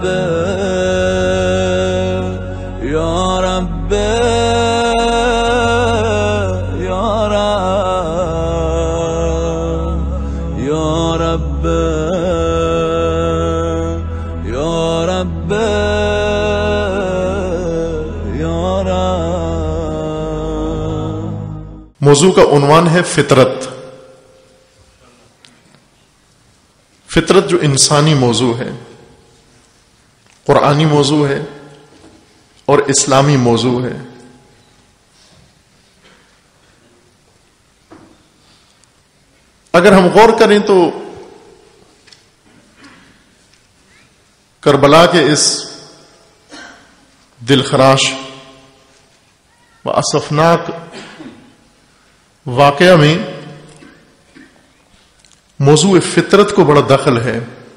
رب یا رب یا رب یا رب یا رب یا رب۔ موضوع کا عنوان ہے فطرت۔ فطرت جو انسانی موضوع ہے، قرآنی موضوع ہے اور اسلامی موضوع ہے۔ اگر ہم غور کریں تو کربلا کے اس دلخراش و اسفناک واقعہ میں موضوع فطرت کو بڑا دخل ہے۔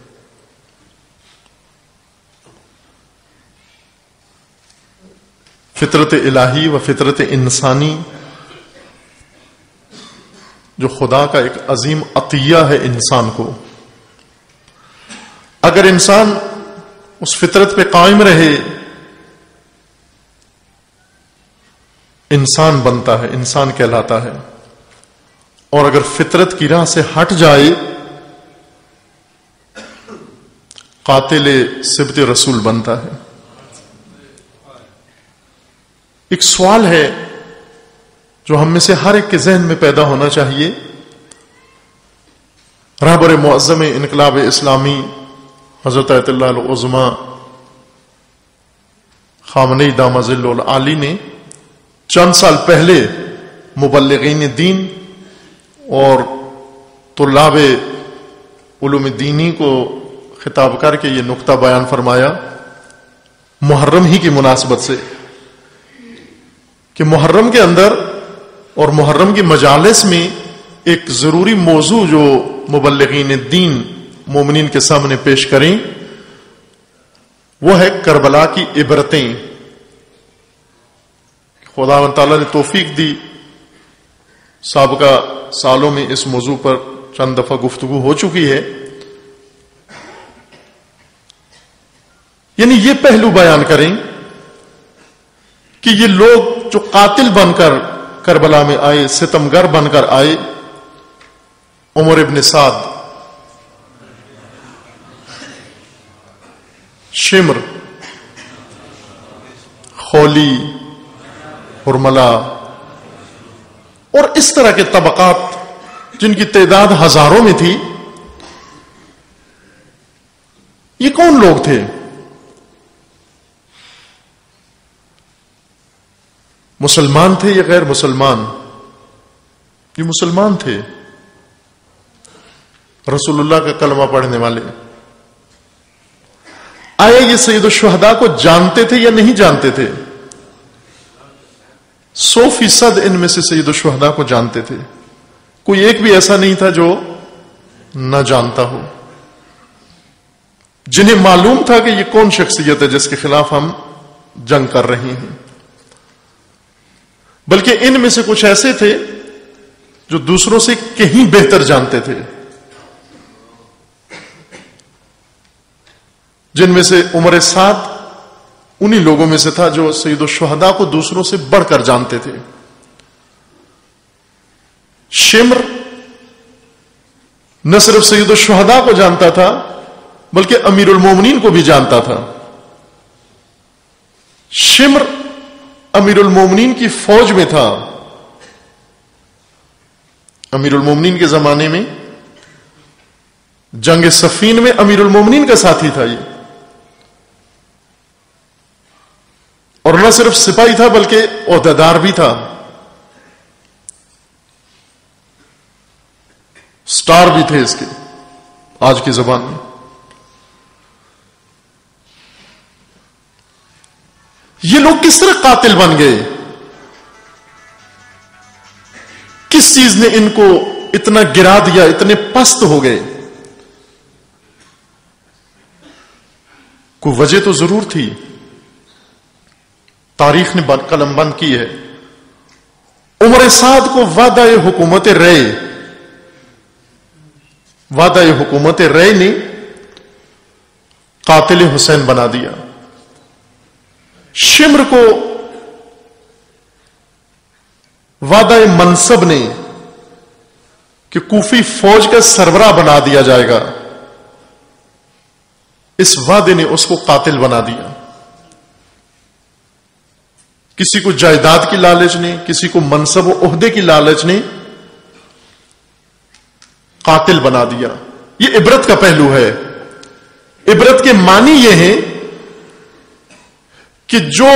فطرت الہی و فطرت انسانی جو خدا کا ایک عظیم عطیہ ہے انسان کو، اگر انسان اس فطرت پہ قائم رہے انسان بنتا ہے، انسان کہلاتا ہے، اور اگر فطرت کی راہ سے ہٹ جائے قاتل سبط رسول بنتا ہے۔ ایک سوال ہے جو ہم میں سے ہر ایک کے ذہن میں پیدا ہونا چاہیے۔ رہبر معظم انقلاب اسلامی حضرت آیت اللہ العظمیٰ خامنئی دامہ ظل العالی نے چند سال پہلے مبلغین دین اور طلاب علوم دینی کو خطاب کر کے یہ نقطہ بیان فرمایا محرم ہی کی مناسبت سے، کہ محرم کے اندر اور محرم کی مجالس میں ایک ضروری موضوع جو مبلغین دین مومنین کے سامنے پیش کریں وہ ہے کربلا کی عبرتیں۔ خدا و تعالیٰ نے توفیق دی، سابقہ سالوں میں اس موضوع پر چند دفعہ گفتگو ہو چکی ہے، یعنی یہ پہلو بیان کریں کہ یہ لوگ جو قاتل بن کر کربلا میں آئے، ستمگر بن کر آئے، عمر ابن سعد، شمر، خولی، حرملہ اور اس طرح کے طبقات جن کی تعداد ہزاروں میں تھی، یہ کون لوگ تھے؟ مسلمان تھے یا غیر مسلمان؟ یہ مسلمان تھے، رسول اللہ کا کلمہ پڑھنے والے۔ آیا یہ سید الشہداء کو جانتے تھے یا نہیں جانتے تھے؟ 100% ان میں سے سید الشہداء کو جانتے تھے، کوئی ایک بھی ایسا نہیں تھا جو نہ جانتا ہو، جنہیں معلوم تھا کہ یہ کون شخصیت ہے جس کے خلاف ہم جنگ کر رہے ہیں۔ بلکہ ان میں سے کچھ ایسے تھے جو دوسروں سے کہیں بہتر جانتے تھے، جن میں سے عمر سعد انہی لوگوں میں سے تھا جو سید الشہداء کو دوسروں سے بڑھ کر جانتے تھے۔ شمر نہ صرف سید الشہداء کو جانتا تھا بلکہ امیر المومنین کو بھی جانتا تھا۔ شمر امیر المومنین کی فوج میں تھا، امیر المومنین کے زمانے میں جنگ صفین میں امیر المومنین کا ساتھی تھا یہ، اور نہ صرف سپاہی تھا بلکہ عہدیدار بھی تھا، سٹار بھی تھے اس کے آج کی زبان میں۔ یہ لوگ کس طرح قاتل بن گئے؟ کس چیز نے ان کو اتنا گرا دیا، اتنے پست ہو گئے؟ کوئی وجہ تو ضرور تھی، تاریخ نے قلم بند کی ہے۔ عمر سعد کو وعدہ حکومت رے نے قاتل حسین بنا دیا. شمر کو وعدہ منصب نے کہ کوفی فوج کا سربراہ بنا دیا جائے گا، اس وعدے نے اس کو قاتل بنا دیا. کسی کو جائیداد کی لالچ نے، کسی کو منصب و عہدے کی لالچ نے قاتل بنا دیا. یہ عبرت کا پہلو ہے. عبرت کے معنی یہ ہے کہ جو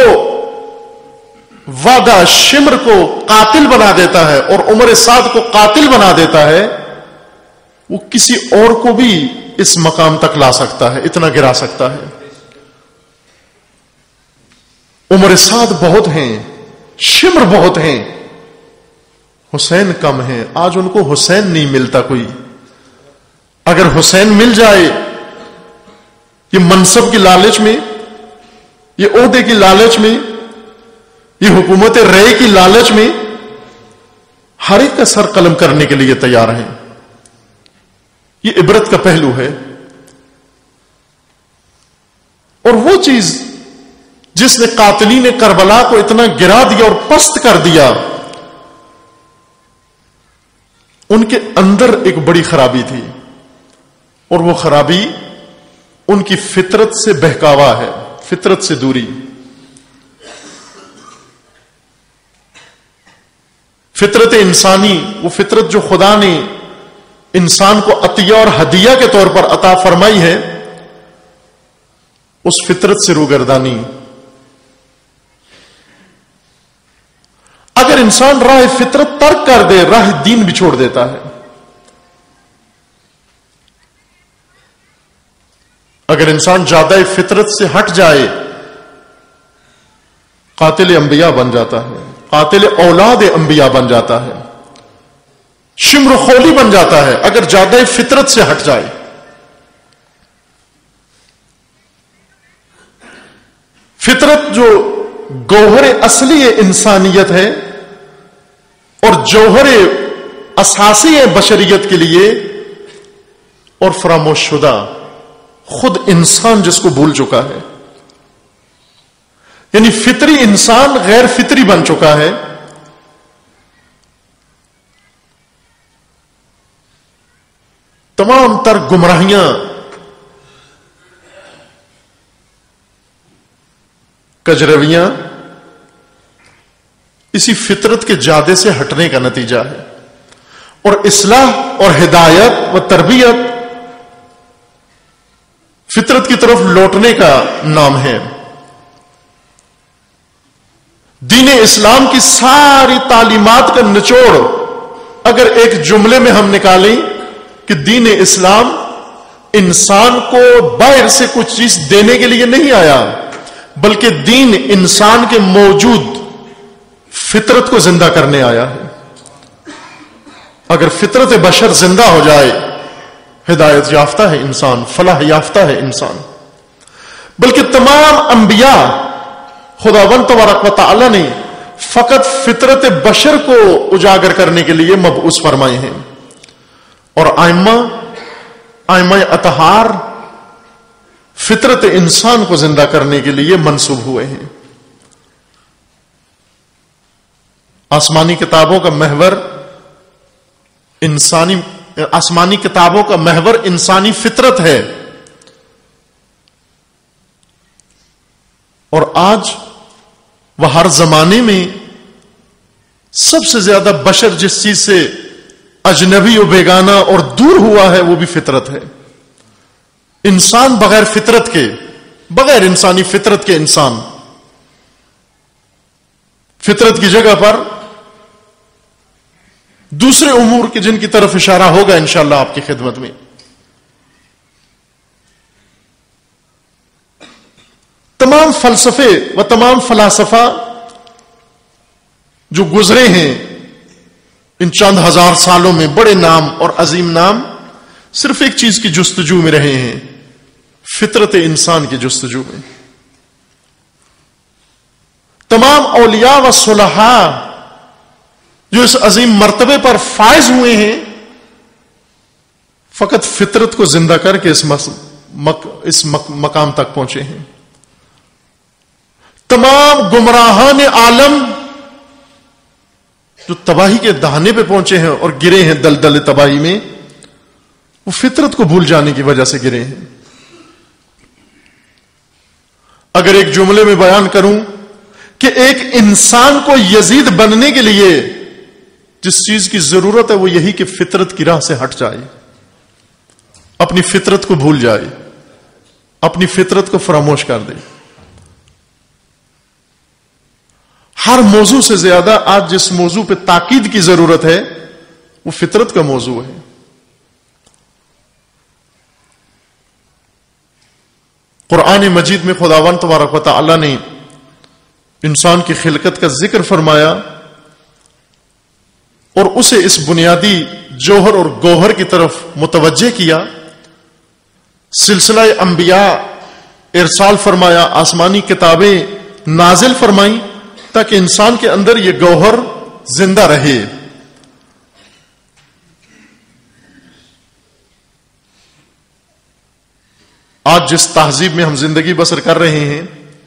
وعدہ شمر کو قاتل بنا دیتا ہے اور عمر سعد کو قاتل بنا دیتا ہے، وہ کسی اور کو بھی اس مقام تک لا سکتا ہے، اتنا گرا سکتا ہے. عمر سعد بہت ہیں، شمر بہت ہیں، حسین کم ہیں. آج ان کو حسین نہیں ملتا کوئی. اگر حسین مل جائے، یہ منصب کی لالچ میں، یہ عہدے کی لالچ میں، یہ حکومت رائے کی لالچ میں ہر ایک کا سر قلم کرنے کے لیے تیار ہیں. یہ عبرت کا پہلو ہے. اور وہ چیز جس نے قاتلین کربلا کو اتنا گرا دیا اور پست کر دیا، ان کے اندر ایک بڑی خرابی تھی، اور وہ خرابی ان کی فطرت سے بہکاوا ہے، فطرت سے دوری. فطرت انسانی، وہ فطرت جو خدا نے انسان کو عطیہ اور ہدیہ کے طور پر عطا فرمائی ہے، اس فطرت سے روگردانی. اگر انسان راہ فطرت ترک کر دے، راہ دین بھی چھوڑ دیتا ہے. اگر انسان جادہ فطرت سے ہٹ جائے، قاتل انبیاء بن جاتا ہے، قاتل اولاد انبیاء بن جاتا ہے، شمر خولی بن جاتا ہے اگر جادہ فطرت سے ہٹ جائے. فطرت جو گوہر اصلی انسانیت ہے اور جوہر اساسی ہے بشریت کے لیے، اور فراموش شدہ خود انسان جس کو بھول چکا ہے. یعنی فطری انسان غیر فطری بن چکا ہے. تمام تر گمراہیاں کجرویاں اسی فطرت کے جادے سے ہٹنے کا نتیجہ ہے. اور اصلاح اور ہدایت و تربیت فطرت کی طرف لوٹنے کا نام ہے. دین اسلام کی ساری تعلیمات کا نچوڑ اگر ایک جملے میں ہم نکالیں کہ دین اسلام انسان کو باہر سے کچھ چیز دینے کے لیے نہیں آیا، بلکہ دین انسان کے موجود فطرت کو زندہ کرنے آیا ہے. اگر فطرت بشر زندہ ہو جائے، ہدایت یافتہ ہے انسان، فلاح یافتہ ہے انسان. بلکہ تمام انبیاء خداوند تبارک و تعالی نے فقط فطرت بشر کو اجاگر کرنے کے لیے مبعوث فرمائے ہیں، اور ائمہ اطہار فطرت انسان کو زندہ کرنے کے لیے منسوب ہوئے ہیں. آسمانی کتابوں کا محور انسانی فطرت ہے. اور آج وہ ہر زمانے میں سب سے زیادہ بشر جس چیز سے اجنبی و بیگانہ اور دور ہوا ہے وہ بھی فطرت ہے. انسان بغیر فطرت کے، بغیر انسانی فطرت کے انسان، فطرت کی جگہ پر دوسرے امور کے جن کی طرف اشارہ ہوگا انشاءاللہ آپ کی خدمت میں. تمام فلسفے و تمام فلاسفہ جو گزرے ہیں ان چند ہزار سالوں میں، بڑے نام اور عظیم نام، صرف ایک چیز کی جستجو میں رہے ہیں، فطرت انسان کی جستجو میں. تمام اولیاء و صلحاء جو اس عظیم مرتبے پر فائز ہوئے ہیں، فقط فطرت کو زندہ کر کے اس مقام تک پہنچے ہیں. تمام گمراہان عالم جو تباہی کے دہانے پہ پہنچے ہیں اور گرے ہیں دلدل تباہی میں، وہ فطرت کو بھول جانے کی وجہ سے گرے ہیں. اگر ایک جملے میں بیان کروں کہ ایک انسان کو یزید بننے کے لیے جس چیز کی ضرورت ہے وہ یہی کہ فطرت کی راہ سے ہٹ جائے، اپنی فطرت کو بھول جائے، اپنی فطرت کو فراموش کر دے. ہر موضوع سے زیادہ آج جس موضوع پہ تاکید کی ضرورت ہے وہ فطرت کا موضوع ہے. قرآن مجید میں خداوند تبارک و تعالی نے انسان کی خلقت کا ذکر فرمایا اور اسے اس بنیادی جوہر اور گوہر کی طرف متوجہ کیا. سلسلہ انبیاء ارسال فرمایا، آسمانی کتابیں نازل فرمائیں تاکہ انسان کے اندر یہ گوہر زندہ رہے. آج جس تہذیب میں ہم زندگی بسر کر رہے ہیں،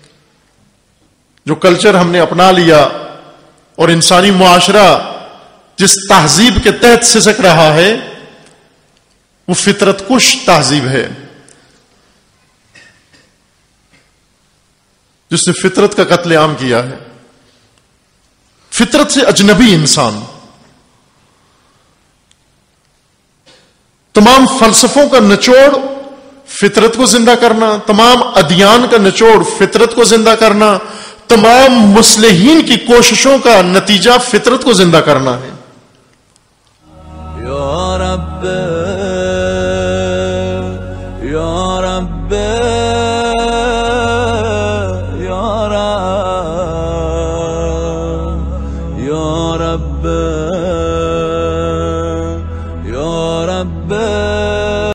جو کلچر ہم نے اپنا لیا اور انسانی معاشرہ جس تہذیب کے تحت سسک رہا ہے وہ فطرت کش تہذیب ہے، جس نے فطرت کا قتل عام کیا ہے. فطرت سے اجنبی انسان. تمام فلسفوں کا نچوڑ فطرت کو زندہ کرنا، تمام ادیان کا نچوڑ فطرت کو زندہ کرنا، تمام مصلحین کی کوششوں کا نتیجہ فطرت کو زندہ کرنا ہے. یا رب یا رب یا رب یا رب